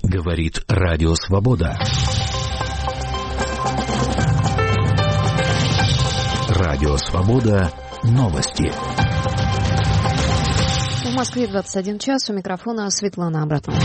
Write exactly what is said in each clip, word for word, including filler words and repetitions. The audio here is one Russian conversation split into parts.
Говорит Радио Свобода. Радио Свобода. Новости. В Москве двадцать один час. У микрофона Светлана Абратова.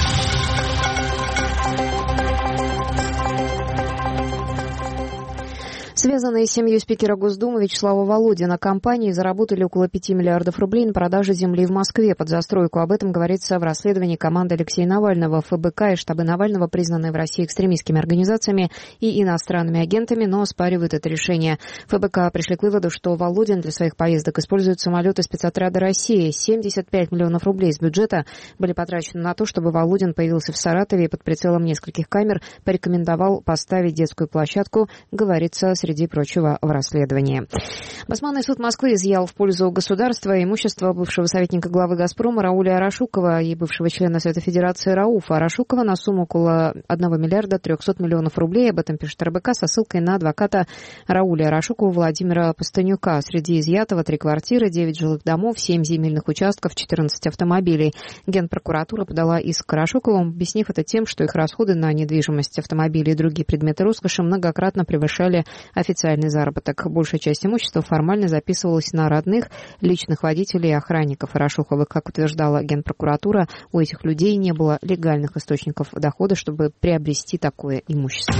Связанные с семьей спикера Госдумы Вячеслава Володина компании заработали около пяти миллиардов рублей на продаже земли в Москве под застройку. Об этом говорится в расследовании команды Алексея Навального. ФБК и штабы Навального признаны в России экстремистскими организациями и иностранными агентами, но оспаривают это решение. ФБК пришли к выводу, что Володин для своих поездок использует самолеты спецотряда России. семьдесят пять миллионов рублей из бюджета были потрачены на то, чтобы Володин появился в Саратове и под прицелом нескольких камер порекомендовал поставить детскую площадку, говорится среди среди прочего в расследовании. Басманный суд Москвы изъял в пользу государства имущество бывшего советника главы «Газпрома» Рауля Арашукова и бывшего члена Совета Федерации Рауфа Арашукова на сумму около одного миллиарда трехсот миллионов рублей. Об этом пишет эр бэ ка со ссылкой на адвоката Рауля Арашукова Владимира Пастынюка. Среди изъятого три квартиры, девять жилых домов, семь земельных участков, четырнадцать автомобилей. Генпрокуратура подала иск к Арашукову, объяснив это тем, что их расходы на недвижимость, автомобили и другие предметы роскоши многократно превышали официальный заработок. Большая часть имущества формально записывалась на родных, личных водителей и охранников Арашуковых. Как утверждала Генпрокуратура, у этих людей не было легальных источников дохода, чтобы приобрести такое имущество.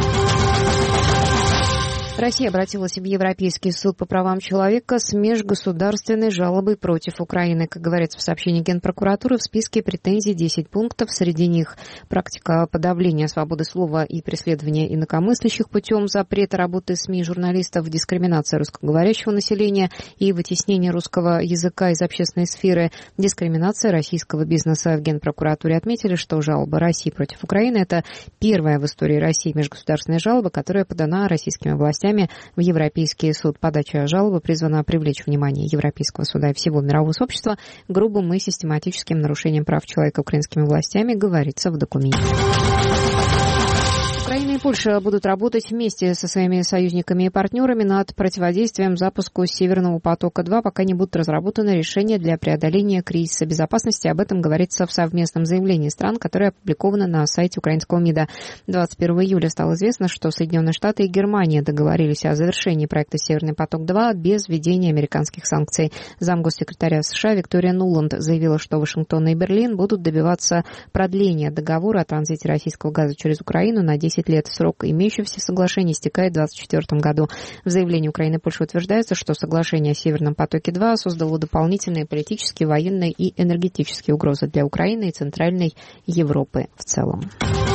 Россия обратилась в Европейский суд по правам человека с межгосударственной жалобой против Украины. Как говорится в сообщении Генпрокуратуры, в списке претензий десять пунктов. Среди них практика подавления свободы слова и преследования инакомыслящих путем запрета работы СМИ и журналистов, дискриминация русскоговорящего населения и вытеснение русского языка из общественной сферы, дискриминация российского бизнеса. В Генпрокуратуре отметили, что жалоба России против Украины – это первая в истории России межгосударственная жалоба, которая подана российскими властями в Европейский суд. Подача жалобы призвана привлечь внимание Европейского суда и всего мирового сообщества к грубым и систематическим нарушениям прав человека украинскими властями, говорится в документе. Украина и Польша будут работать вместе со своими союзниками и партнерами над противодействием запуску Северного потока-два, пока не будут разработаны решения для преодоления кризиса безопасности. Об этом говорится в совместном заявлении стран, которое опубликовано на сайте украинского МИДа. двадцать первого июля стало известно, что Соединенные Штаты и Германия договорились о завершении проекта Северный поток-два без введения американских санкций. Замгоссекретаря США Виктория Нуланд заявила, что Вашингтон и Берлин будут добиваться продления договора о транзите российского газа через Украину на десять лет. Срок имеющегося соглашения истекает в две тысячи двадцать четвёртом году. В заявлении Украины и Польши утверждается, что соглашение о Северном потоке-два создало дополнительные политические, военные и энергетические угрозы для Украины и Центральной Европы в целом.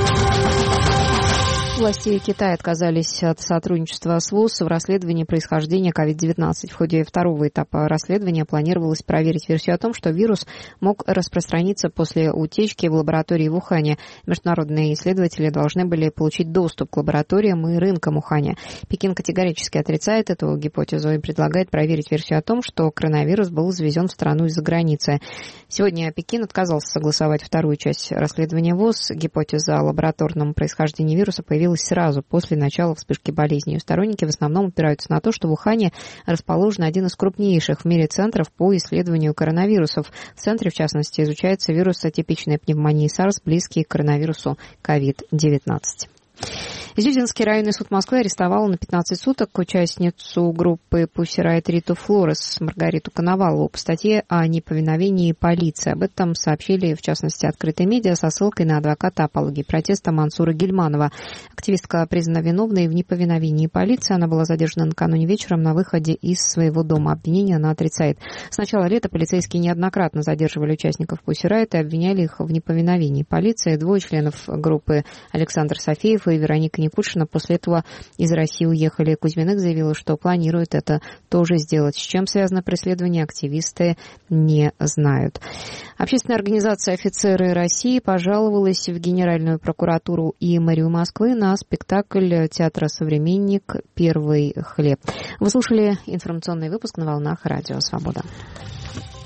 Власти Китая отказались от сотрудничества с ВОЗ в расследовании происхождения ковид девятнадцать. В ходе второго этапа расследования планировалось проверить версию о том, что вирус мог распространиться после утечки в лаборатории в Ухане. Международные исследователи должны были получить доступ к лабораториям и рынкам Уханя. Пекин категорически отрицает эту гипотезу и предлагает проверить версию о том, что коронавирус был завезен в страну из-за границы. Сегодня Пекин отказался согласовать вторую часть расследования ВОЗ. Гипотеза о лабораторном происхождении вируса появилась сразу после начала вспышки болезни. Ее сторонники в основном опираются на то, что в Ухане расположен один из крупнейших в мире центров по исследованию коронавирусов. В центре, в частности, изучается вирус атипичной пневмонии SARS, близкий к коронавирусу ковид девятнадцать. Зюзинский районный суд Москвы арестовал на пятнадцать суток участницу группы Pussy Riot Риту Флорес Маргариту Коновалову по статье о неповиновении полиции. Об этом сообщили, в частности, открытые медиа со ссылкой на адвоката апологии протеста Мансура Гильманова. Активистка признана виновной в неповиновении полиции. Она была задержана накануне вечером на выходе из своего дома. Обвинение она отрицает. С начала лета полицейские неоднократно задерживали участников Pussy Riot и обвиняли их в неповиновении полиции. Двое членов группы, Александр Софеев и Вероника Никульшина, после этого из России уехали. Кузьминых заявила, что планирует это тоже сделать. С чем связано преследование, активисты не знают. Общественная организация «Офицеры России» пожаловалась в Генеральную прокуратуру и мэрию Москвы на спектакль театра «Современник» «Первый хлеб». Вы слушали информационный выпуск на волнах Радио Свобода.